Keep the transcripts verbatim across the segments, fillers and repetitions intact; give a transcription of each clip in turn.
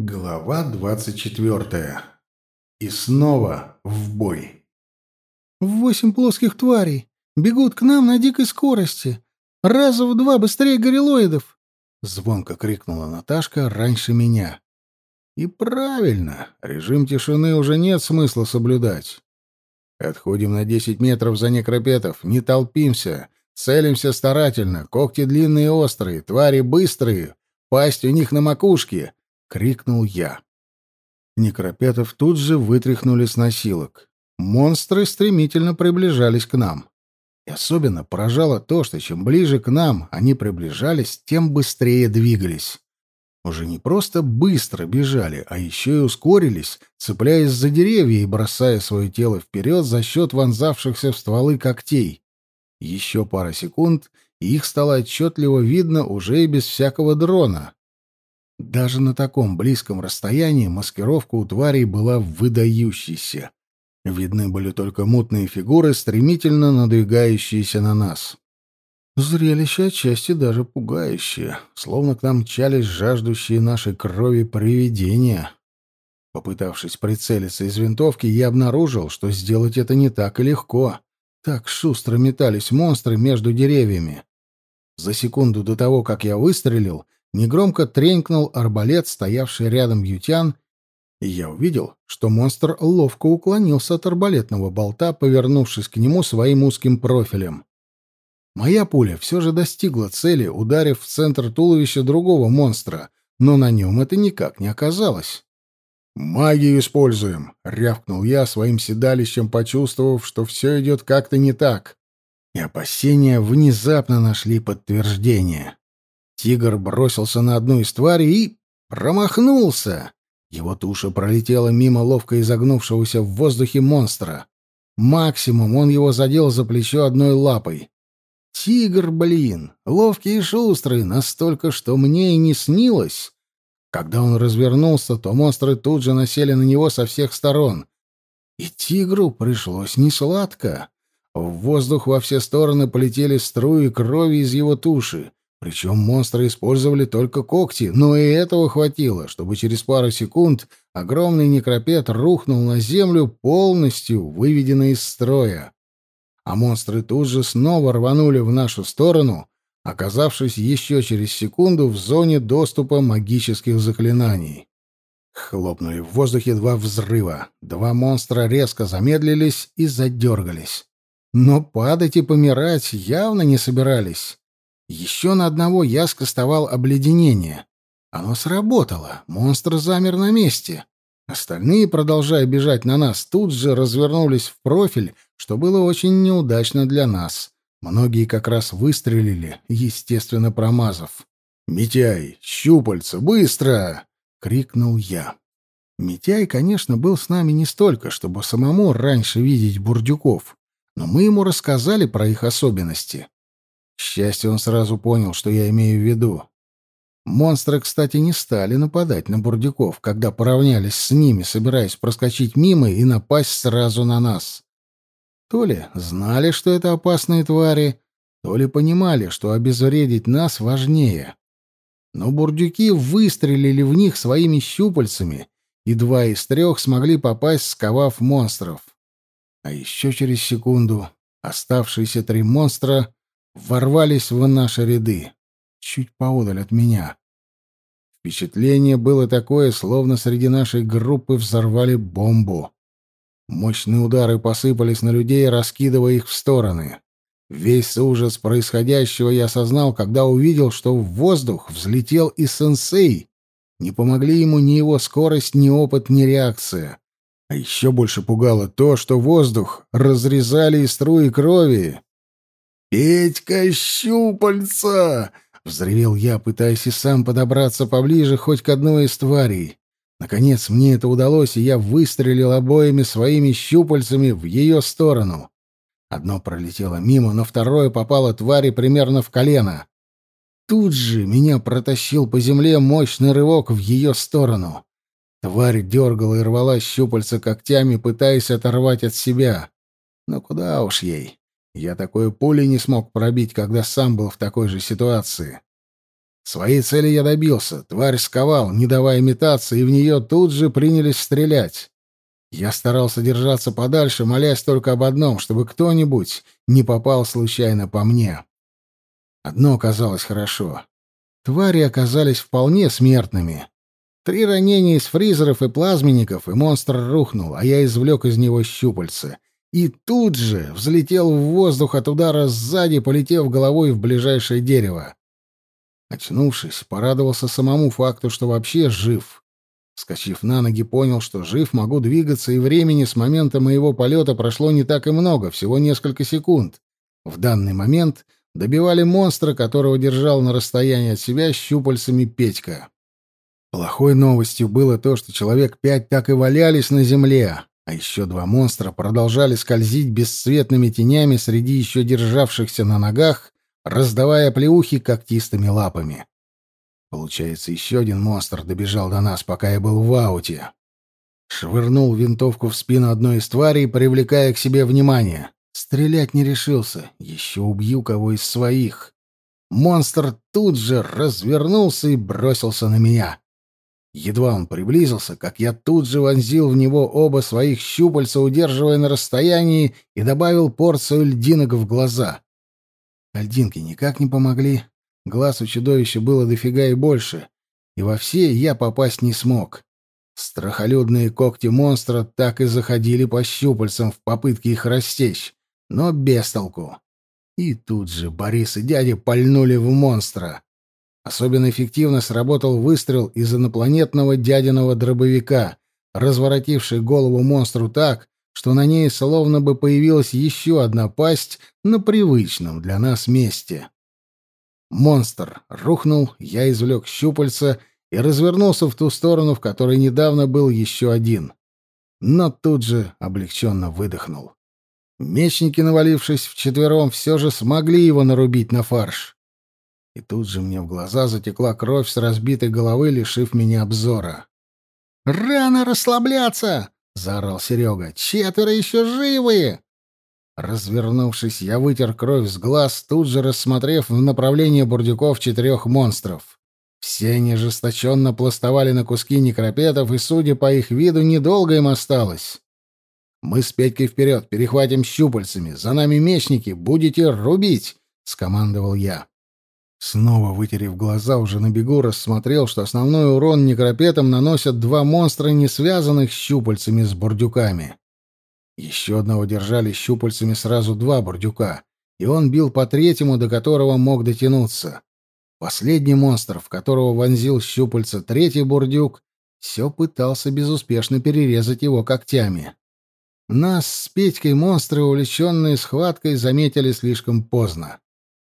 Глава двадцать четвертая. И снова в бой. Восемь плоских тварей бегут к нам на дикой скорости. Раза в два быстрее гориллоидов!» Звонко крикнула Наташка раньше меня. И правильно, режим тишины уже нет смысла соблюдать. Отходим на десять метров за некропетов, не толпимся, целимся старательно, когти длинные и острые, твари быстрые, пасть у них на макушке, — крикнул я. Некропетов тут же вытряхнули с носилок. Монстры стремительно приближались к нам. И особенно поражало то, что чем ближе к нам они приближались, тем быстрее двигались. Уже не просто быстро бежали, а еще и ускорились, цепляясь за деревья и бросая свое тело вперед за счет вонзавшихся в стволы когтей. Еще пара секунд, и их стало отчетливо видно уже и без всякого дрона. Даже на таком близком расстоянии маскировка у тварей была выдающейся. Видны были только мутные фигуры, стремительно надвигающиеся на нас. Зрелище отчасти даже пугающее, словно к нам мчались жаждущие нашей крови привидения. Попытавшись прицелиться из винтовки, я обнаружил, что сделать это не так и легко. Так шустро метались монстры между деревьями. За секунду до того, как я выстрелил, негромко тренькнул арбалет, стоявший рядом ютян, и я увидел, что монстр ловко уклонился от арбалетного болта, повернувшись к нему своим узким профилем. Моя пуля все же достигла цели, ударив в центр туловища другого монстра, но на нем это никак не оказалось. «Магию используем!» — рявкнул я своим седалищем, почувствовав, что все идет как-то не так. И опасения внезапно нашли подтверждение. Тигр бросился на одну из тварей и промахнулся. Его туша пролетела мимо ловко изогнувшегося в воздухе монстра. Максимум он его задел за плечо одной лапой. Тигр, блин, ловкий и шустрый, настолько, что мне и не снилось. Когда он развернулся, то монстры тут же насели на него со всех сторон. И тигру пришлось несладко. В воздух во все стороны полетели струи крови из его туши. Причем монстры использовали только когти, но и этого хватило, чтобы через пару секунд огромный некропет рухнул на землю, полностью выведенный из строя. А монстры тут же снова рванули в нашу сторону, оказавшись еще через секунду в зоне доступа магических заклинаний. Хлопнули в воздухе два взрыва. Два монстра резко замедлились и задергались. Но падать и помирать явно не собирались. Еще на одного я скостовал обледенение. Оно сработало. Монстр замер на месте. Остальные, продолжая бежать на нас, тут же развернулись в профиль, что было очень неудачно для нас. Многие как раз выстрелили, естественно, промазав. «Митяй, щупальца, быстро!» — крикнул я. Митяй, конечно, был с нами не столько, чтобы самому раньше видеть бурдюков, но мы ему рассказали про их особенности. К счастью, он сразу понял, что я имею в виду. Монстры, кстати, не стали нападать на бурдюков, когда поравнялись с ними, собираясь проскочить мимо и напасть сразу на нас. То ли знали, что это опасные твари, то ли понимали, что обезвредить нас важнее. Но бурдюки выстрелили в них своими щупальцами, и два из трех смогли попасть, сковав монстров. А еще через секунду оставшиеся три монстра ворвались в наши ряды, чуть поодаль от меня. Впечатление было такое, словно среди нашей группы взорвали бомбу. Мощные удары посыпались на людей, раскидывая их в стороны. Весь ужас происходящего я осознал, когда увидел, что в воздух взлетел и сенсей. Не помогли ему ни его скорость, ни опыт, ни реакция. А еще больше пугало то, что воздух разрезали и струи крови. «Петька, щупальца!» — взревел я, пытаясь и сам подобраться поближе хоть к одной из тварей. Наконец мне это удалось, и я выстрелил обоими своими щупальцами в ее сторону. Одно пролетело мимо, но второе попало твари примерно в колено. Тут же меня протащил по земле мощный рывок в ее сторону. Тварь дергала и рвала щупальца когтями, пытаясь оторвать от себя. Но куда уж ей. Я такой пулей не смог пробить, когда сам был в такой же ситуации. Своей цели я добился. Тварь сковал, не давая метаться, и в нее тут же принялись стрелять. Я старался держаться подальше, молясь только об одном, чтобы кто-нибудь не попал случайно по мне. Одно оказалось хорошо. Твари оказались вполне смертными. Три ранения из фризеров и плазменников, и монстр рухнул, а я извлек из него щупальца. И тут же взлетел в воздух от удара сзади, полетев головой в ближайшее дерево. Очнувшись, порадовался самому факту, что вообще жив. Вскочив на ноги, понял, что жив, могу двигаться, и времени с момента моего полета прошло не так и много, всего несколько секунд. В данный момент добивали монстра, которого держал на расстоянии от себя щупальцами Петька. Плохой новостью было то, что человек пять так и валялись на земле, а еще два монстра продолжали скользить бесцветными тенями среди еще державшихся на ногах, раздавая оплеухи когтистыми лапами. Получается, еще один монстр добежал до нас, пока я был в ауте. Швырнул винтовку в спину одной из тварей, привлекая к себе внимание. Стрелять не решился. Еще убью кого из своих. Монстр тут же развернулся и бросился на меня. Едва он приблизился, как я тут же вонзил в него оба своих щупальца, удерживая на расстоянии, и добавил порцию льдинок в глаза. Льдинки никак не помогли. Глаз у чудовища было дофига и больше, и во все я попасть не смог. Страхолюдные когти монстра так и заходили по щупальцам в попытке их растечь, но без толку. И тут же Борис и дядя пальнули в монстра. Особенно эффективно сработал выстрел из инопланетного дядиного дробовика, разворотивший голову монстру так, что на ней словно бы появилась еще одна пасть на привычном для нас месте. Монстр рухнул, я извлек щупальца и развернулся в ту сторону, в которой недавно был еще один. Но тут же облегченно выдохнул. Мечники, навалившись вчетвером, все же смогли его нарубить на фарш. И тут же мне в глаза затекла кровь с разбитой головы, лишив меня обзора. «Рано расслабляться!» — заорал Серега. «Четверо еще живые!» Развернувшись, я вытер кровь с глаз, тут же рассмотрев в направлении бурдюков четырех монстров. Все они ожесточенно пластовали на куски некропетов, и, судя по их виду, недолго им осталось. «Мы с Петькой вперед, перехватим щупальцами. За нами мечники, будете рубить!» — скомандовал я. Снова вытерев глаза, уже на бегу рассмотрел, что основной урон некропетам наносят два монстра, не связанных щупальцами с бурдюками. Еще одного держали щупальцами сразу два бурдюка, и он бил по третьему, до которого мог дотянуться. Последний монстр, в которого вонзил щупальца третий бурдюк, все пытался безуспешно перерезать его когтями. Нас с Петькой монстры, увлеченные схваткой, заметили слишком поздно.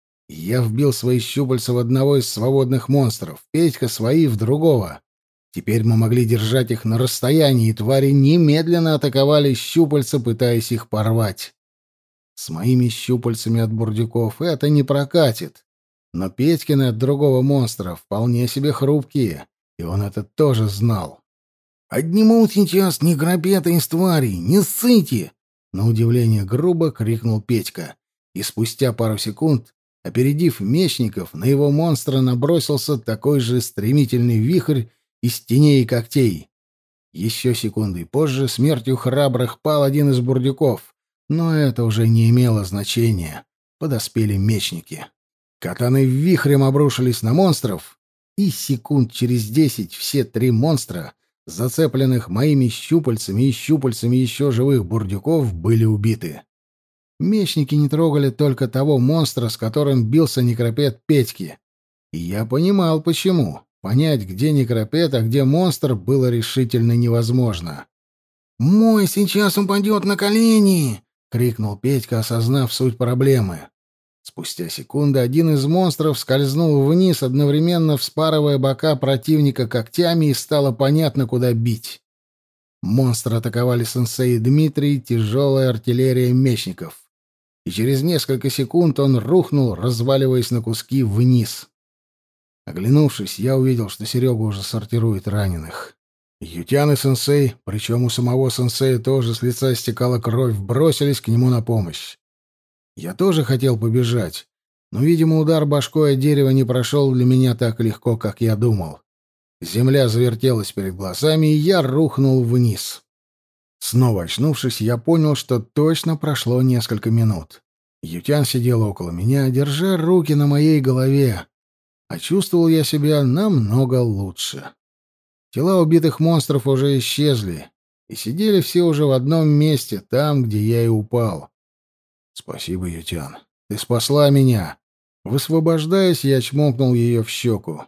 Я вбил свои щупальца в одного из свободных монстров, Петька свои в другого. Теперь мы могли держать их на расстоянии, и твари немедленно атаковали щупальца, пытаясь их порвать. С моими щупальцами от бурдюков это не прокатит. Но Петькины от другого монстра вполне себе хрупкие, и он это тоже знал. «Отнимут сейчас некропеты из тварей! Не ссыте!» На удивление грубо крикнул Петька. И спустя пару секунд, опередив мечников, на его монстра набросился такой же стремительный вихрь из теней и когтей. Еще секундой позже смертью храбрых пал один из бурдюков, но это уже не имело значения. Подоспели мечники. Катаны вихрем обрушились на монстров, и секунд через десять все три монстра, зацепленных моими щупальцами и щупальцами еще живых бурдюков, были убиты. Мечники не трогали только того монстра, с которым бился некропет Петьки. И я понимал, почему. Понять, где некропет, а где монстр, было решительно невозможно. «Мой сейчас упадет на колени!» — крикнул Петька, осознав суть проблемы. Спустя секунду один из монстров скользнул вниз, одновременно вспарывая бока противника когтями, и стало понятно, куда бить. Монстры атаковали сенсей и Дмитрий, тяжелая артиллерия мечников. И через несколько секунд он рухнул, разваливаясь на куски вниз. Оглянувшись, я увидел, что Серега уже сортирует раненых. Ютян и сенсей, причем у самого сенсея тоже с лица стекала кровь, бросились к нему на помощь. Я тоже хотел побежать, Но, видимо, удар башкой о дерево не прошел для меня так легко, как я думал. Земля завертелась перед глазами, и я рухнул вниз. Снова очнувшись, я понял, что точно прошло несколько минут. Ютян сидела около меня, держа руки на моей голове, а чувствовал я себя намного лучше. Тела убитых монстров уже исчезли, и сидели все уже в одном месте, там, где я и упал. «Спасибо, Ютян. Ты спасла меня!» Высвобождаясь, я чмокнул ее в щеку.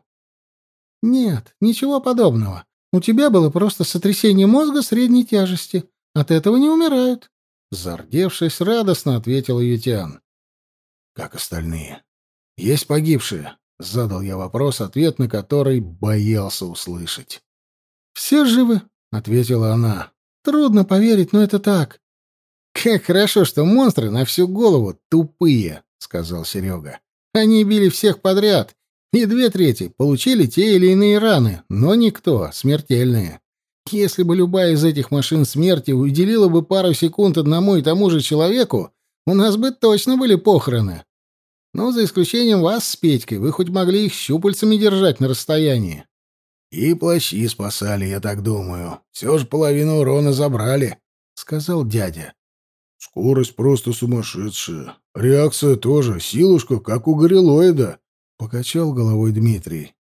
«Нет, ничего подобного. У тебя было просто сотрясение мозга средней тяжести. От этого не умирают». Зардевшись, радостно ответил Ютян. «Как остальные? Есть погибшие?» — задал я вопрос, ответ на который боялся услышать. «Все живы», — ответила она. «Трудно поверить, но это так». «Как хорошо, что монстры на всю голову тупые», — сказал Серега. «Они били всех подряд, и две трети получили те или иные раны, но никто смертельные. Если бы любая из этих машин смерти уделила бы пару секунд одному и тому же человеку, у нас бы точно были похороны. Но за исключением вас с Петькой, вы хоть могли их щупальцами держать на расстоянии». «И плащи спасали, я так думаю. Все же половину урона забрали», — сказал дядя. «Скорость просто сумасшедшая. Реакция тоже. Силушка, как у горилоида», — покачал головой Дмитрий.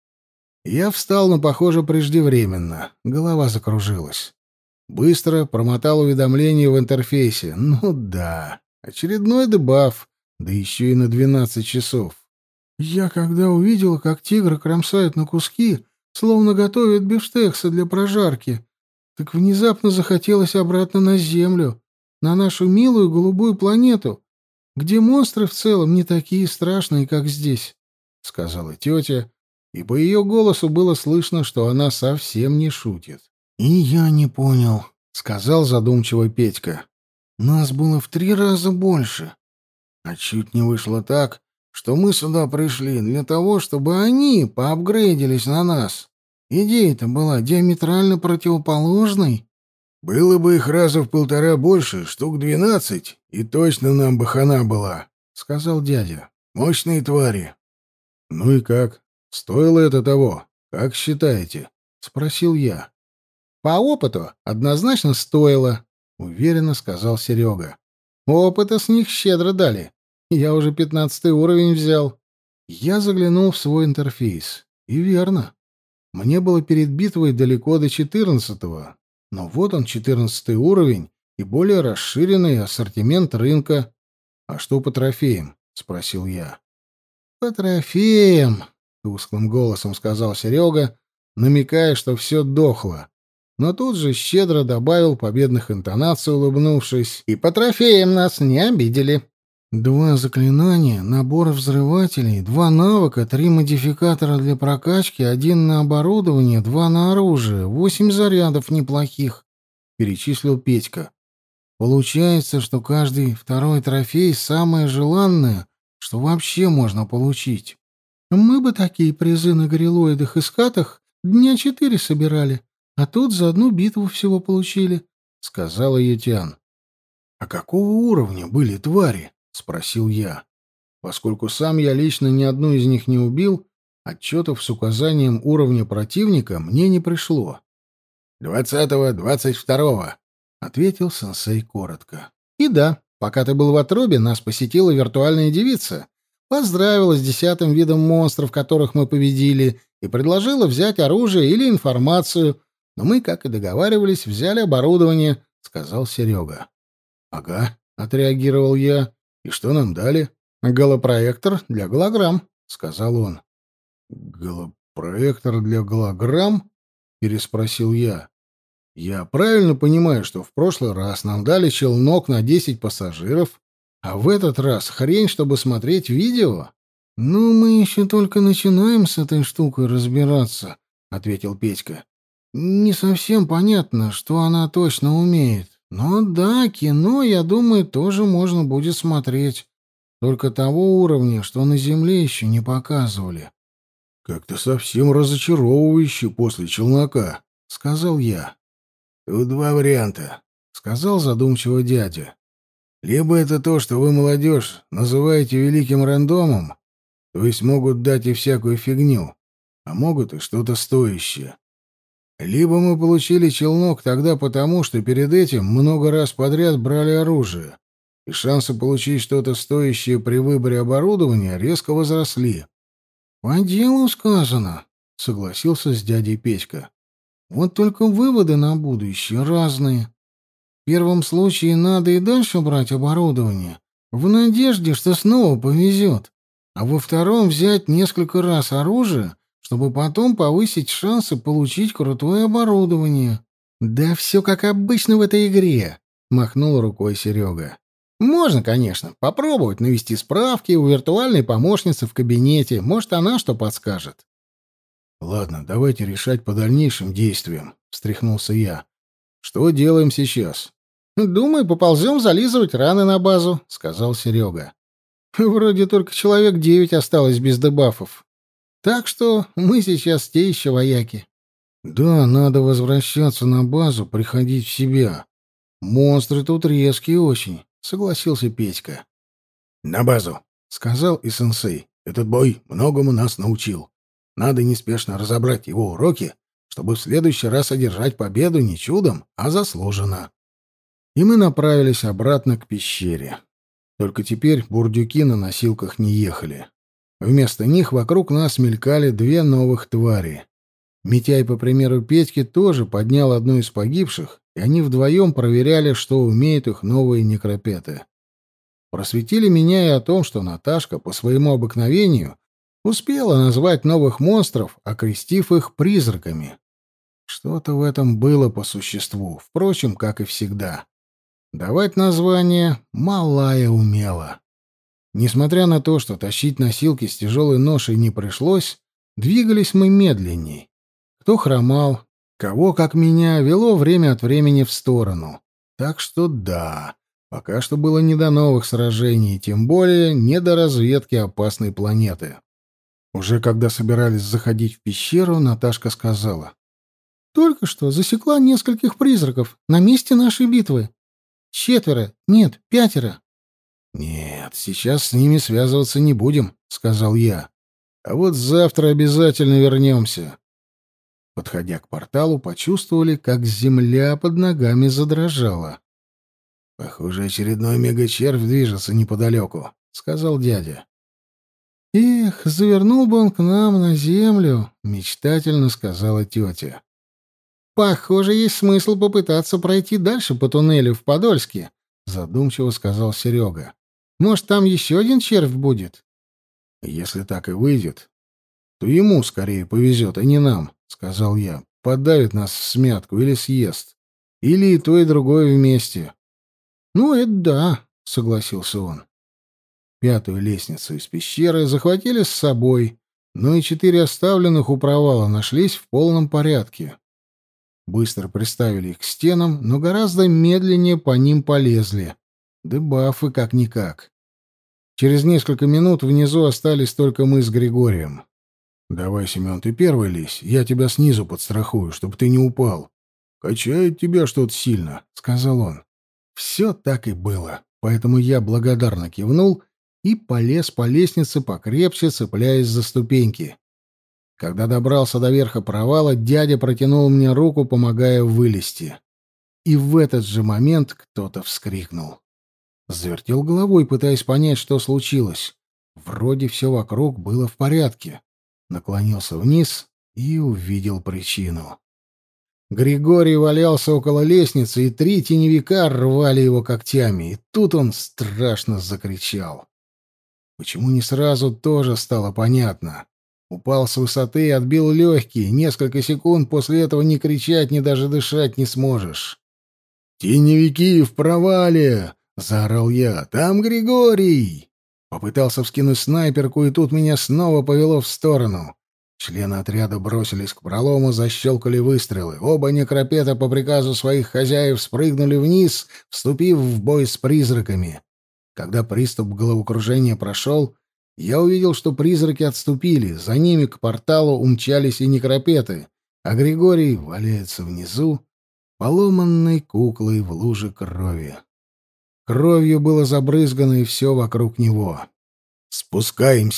Я встал, но, похоже, преждевременно. Голова закружилась. Быстро промотал уведомление в интерфейсе. Ну да, очередной дебаф, да еще и на двенадцать часов. «Я когда увидела, как тигра кромсают на куски, словно готовят бифштексы для прожарки, так внезапно захотелось обратно на Землю, на нашу милую голубую планету, где монстры в целом не такие страшные, как здесь», — сказала тетя, и по ее голосу было слышно, что она совсем не шутит. «И я не понял», — сказал задумчиво Петька. «Нас было в три раза больше. А чуть не вышло так, что мы сюда пришли для того, чтобы они поапгрейдились на нас. Идея-то была диаметрально противоположной. Было бы их раза в полтора больше, штук двенадцать, и точно нам бы хана была», — сказал дядя. «Мощные твари». «Ну и как? Стоило это того? Как считаете?» — спросил я. «По опыту однозначно стоило», — уверенно сказал Серега. «Опыта с них щедро дали. Я уже пятнадцатый уровень взял». Я заглянул в свой интерфейс. И верно. Мне было перед битвой далеко до четырнадцатого. Но вот он, четырнадцатый уровень и более расширенный ассортимент рынка. «А что по трофеям?» — спросил я. «По трофеям», — тусклым голосом сказал Серега, намекая, что все дохло. Но тут же щедро добавил победных интонаций, улыбнувшись. «И по трофеям нас не обидели». «Два заклинания, набор взрывателей, два навыка, три модификатора для прокачки, один на оборудование, два на оружие, восемь зарядов неплохих», — перечислил Петька. «Получается, что каждый второй трофей — самое желанное, что вообще можно получить». «Мы бы такие призы на горилоидах и скатах дня четыре собирали, а тут за одну битву всего получили», — сказала Ютян. «А какого уровня были твари?» — спросил я. Поскольку сам я лично ни одну из них не убил, отчетов с указанием уровня противника мне не пришло. «Двадцатого, двадцать второго», — ответил сенсей коротко. «И да, пока ты был в отрубе, нас посетила виртуальная девица. Поздравила с десятым видом монстров, которых мы победили, и предложила взять оружие или информацию, но мы, как и договаривались, взяли оборудование», — сказал Серега. «Ага», — отреагировал я. «И что нам дали?» «Голопроектор для голограмм», — сказал он. «Голопроектор для голограмм?» — переспросил я. «Я правильно понимаю, что в прошлый раз нам дали челнок на десять пассажиров, а в этот раз хрень, чтобы смотреть видео?» «Ну, мы еще только начинаем с этой штукой разбираться», — ответил Петька. «Не совсем понятно, что она точно умеет. Но да, кино, я думаю, тоже можно будет смотреть. Только того уровня, что на Земле еще не показывали». «Как-то совсем разочаровывающе после челнока», — сказал я. «Тут два варианта», — сказал задумчиво дядя. «Либо это то, что вы, молодежь, называете великим рандомом, То есть могут дать и всякую фигню, а могут и что-то стоящее. Либо мы получили челнок тогда потому, что перед этим много раз подряд брали оружие, и шансы получить что-то стоящее при выборе оборудования резко возросли. — По делу сказано, — согласился с дядей Петька. — Вот только выводы на будущее разные. В первом случае надо и дальше брать оборудование, в надежде, что снова повезет, а во втором взять несколько раз оружие, чтобы потом повысить шансы получить крутое оборудование. — Да все как обычно в этой игре, — махнул рукой Серега. — Можно, конечно, попробовать навести справки у виртуальной помощницы в кабинете. Может, она что подскажет. — Ладно, давайте решать по дальнейшим действиям, — встряхнулся я. — Что делаем сейчас? — Думаю, поползем зализывать раны на базу, — сказал Серега. — Вроде только человек девять осталось без дебафов. Так что мы сейчас те еще вояки. — Да, надо возвращаться на базу, приходить в себя. Монстры тут резкие очень, — согласился Петька. — На базу, — сказал и сенсей. Этот бой многому нас научил. Надо неспешно разобрать его уроки, чтобы в следующий раз одержать победу не чудом, а заслуженно. И мы направились обратно к пещере. Только теперь бурдюки на носилках не ехали. Вместо них вокруг нас мелькали две новых твари. Митяй, по примеру Петьки, тоже поднял одну из погибших, и они вдвоем проверяли, что умеют их новые некропеты. Просветили меня и о том, что Наташка, по своему обыкновению, успела назвать новых монстров, окрестив их призраками. Что-то в этом было по существу, впрочем, как и всегда. Давать название малая умела. Несмотря на то, что тащить носилки с тяжелой ношей не пришлось, двигались мы медленней. Кто хромал, кого, как меня, вело время от времени в сторону. Так что да, пока что было не до новых сражений, тем более не до разведки опасной планеты. Уже когда собирались заходить в пещеру, Наташка сказала: «Только что засекла нескольких призраков на месте нашей битвы. Четверо, нет, пятеро». «Нет, сейчас с ними связываться не будем», — сказал я. «А вот завтра обязательно вернемся». Подходя к порталу, почувствовали, как земля под ногами задрожала. «Похоже, очередной мегачервь движется неподалеку», — сказал дядя. «Эх, завернул бы он к нам на землю», — мечтательно сказала тетя. «Похоже, есть смысл попытаться пройти дальше по туннелю в Подольске», — задумчиво сказал Серега. «Может, там еще один червь будет?» «Если так и выйдет, то ему скорее повезет, а не нам», — сказал я. «Подавит нас в смятку или съест. Или и то, и другое вместе». «Ну, это да», — согласился он. Пятую лестницу из пещеры захватили с собой, но и четыре оставленных у провала нашлись в полном порядке. Быстро приставили их к стенам, но гораздо медленнее по ним полезли. Дебафы как-никак. Через несколько минут внизу остались только мы с Григорием. «Давай, Семен, ты первый лезь, я тебя снизу подстрахую, чтобы ты не упал. Качает тебя что-то сильно», — сказал он. Все так и было, поэтому я благодарно кивнул и полез по лестнице покрепче, цепляясь за ступеньки. Когда добрался до верха провала, дядя протянул мне руку, помогая вылезти. И в этот же момент кто-то вскрикнул. Завертел головой, пытаясь понять, что случилось. Вроде все вокруг было в порядке. Наклонился вниз и увидел причину. Григорий валялся около лестницы, и три теневика рвали его когтями, и тут он страшно закричал. Почему не сразу, тоже стало понятно. Упал с высоты и отбил легкие. Несколько секунд после этого ни кричать, ни даже дышать не сможешь. «Теневики в провале!» — заорал я. «Там Григорий!» Попытался вскинуть снайперку, и тут меня снова повело в сторону. Члены отряда бросились к пролому, защелкали выстрелы. Оба некропета по приказу своих хозяев спрыгнули вниз, вступив в бой с призраками. Когда приступ головокружения прошел, я увидел, что призраки отступили, за ними к порталу умчались и некропеты, а Григорий валяется внизу, поломанной куклой в луже крови. Кровью было забрызгано и все вокруг него. «Спускаемся!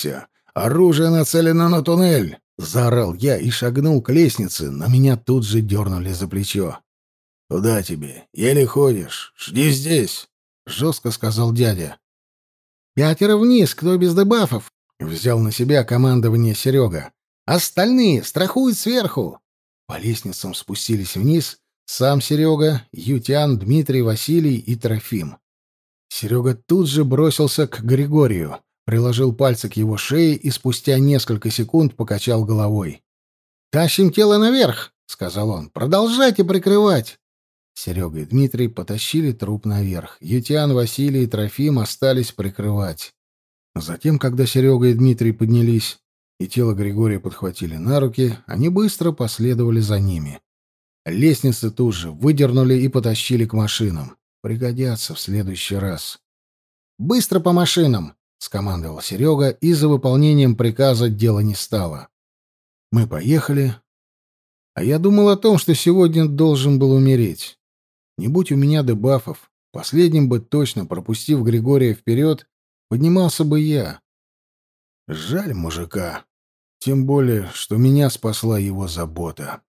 Оружие нацелено на туннель!» — заорал я и шагнул к лестнице, но меня тут же дернули за плечо. «Куда тебе? Еле ходишь. Жди здесь!» — жестко сказал дядя. «Пятеро вниз, кто без дебафов!» — взял на себя командование Серега. «Остальные страхуют сверху!» По лестницам спустились вниз сам Серега, Ютян, Дмитрий, Василий и Трофим. Серега тут же бросился к Григорию, приложил пальцы к его шее и спустя несколько секунд покачал головой. «Тащим тело наверх!» — сказал он. «Продолжайте прикрывать!» Серега и Дмитрий потащили труп наверх. Ютян, Василий и Трофим остались прикрывать. Затем, когда Серега и Дмитрий поднялись и тело Григория подхватили на руки, они быстро последовали за ними. Лестницы тут же выдернули и потащили к машинам. Пригодятся в следующий раз. «Быстро по машинам!» — скомандовал Серега, и за выполнением приказа дела не стало. Мы поехали, а я думал о том, что сегодня должен был умереть. Не будь у меня дебафов, последним бы точно, пропустив Григория вперед, поднимался бы я. Жаль мужика, тем более, что меня спасла его забота.